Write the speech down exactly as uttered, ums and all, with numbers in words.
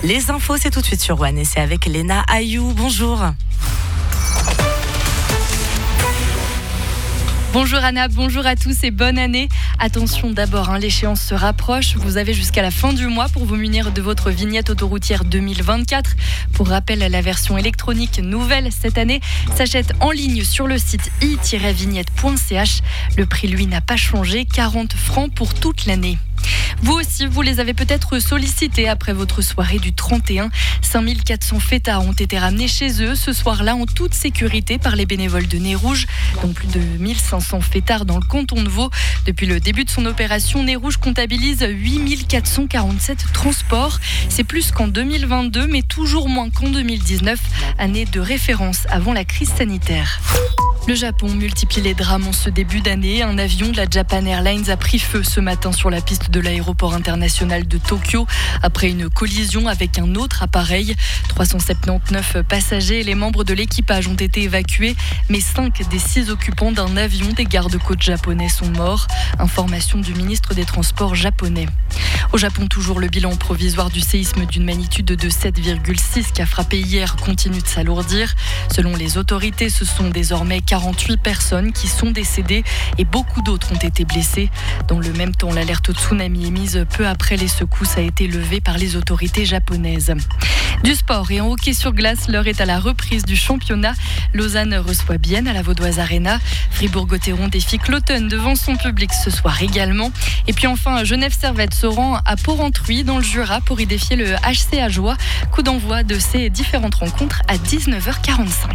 Les infos, c'est tout de suite sur One et c'est avec Léna Ayou. Bonjour. Bonjour Anna, bonjour à tous et bonne année. Attention d'abord, hein, l'échéance se rapproche. Vous avez jusqu'à la fin du mois pour vous munir de votre vignette autoroutière deux mille vingt-quatre. Pour rappel, la version électronique nouvelle cette année s'achète en ligne sur le site i tiret vignette point c h. Le prix, lui, n'a pas changé, quarante francs pour toute l'année. Vous aussi, vous les avez peut-être sollicités après votre soirée du trente et un. cinq mille quatre cents fêtards ont été ramenés chez eux ce soir-là en toute sécurité par les bénévoles de Nez Rouge. Donc plus de mille cinq cents fêtards dans le canton de Vaud. Depuis le début de son opération, Nez Rouge comptabilise huit mille quatre cent quarante-sept transports. C'est plus qu'en deux mille vingt-deux, mais toujours moins qu'en deux mille dix-neuf, année de référence avant la crise sanitaire. Le Japon multiplie les drames en ce début d'année. Un avion de la Japan Airlines a pris feu ce matin sur la piste de l'aéroport international de Tokyo après une collision avec un autre appareil. trois cent soixante-dix-neuf passagers et les membres de l'équipage ont été évacués, mais cinq des six occupants d'un avion des gardes-côtes japonais sont morts. Information du ministre des Transports japonais. Au Japon, toujours le bilan provisoire du séisme d'une magnitude de sept virgule six qui a frappé hier continue de s'alourdir. Selon les autorités, ce sont désormais quarante-huit personnes qui sont décédées et beaucoup d'autres ont été blessées. Dans le même temps, l'alerte au tsunami émise peu après les secousses a été levée par les autorités japonaises. Du sport et en hockey sur glace, l'heure est à la reprise du championnat. Lausanne reçoit Bienne à la Vaudoise Arena. Fribourg-Gotteron défie Cloton devant son public ce soir également. Et puis enfin, Genève-Servette se rend à Port-Entruy dans le Jura pour y défier le H C Ajoie. Coup d'envoi de ces différentes rencontres à dix-neuf heures quarante-cinq.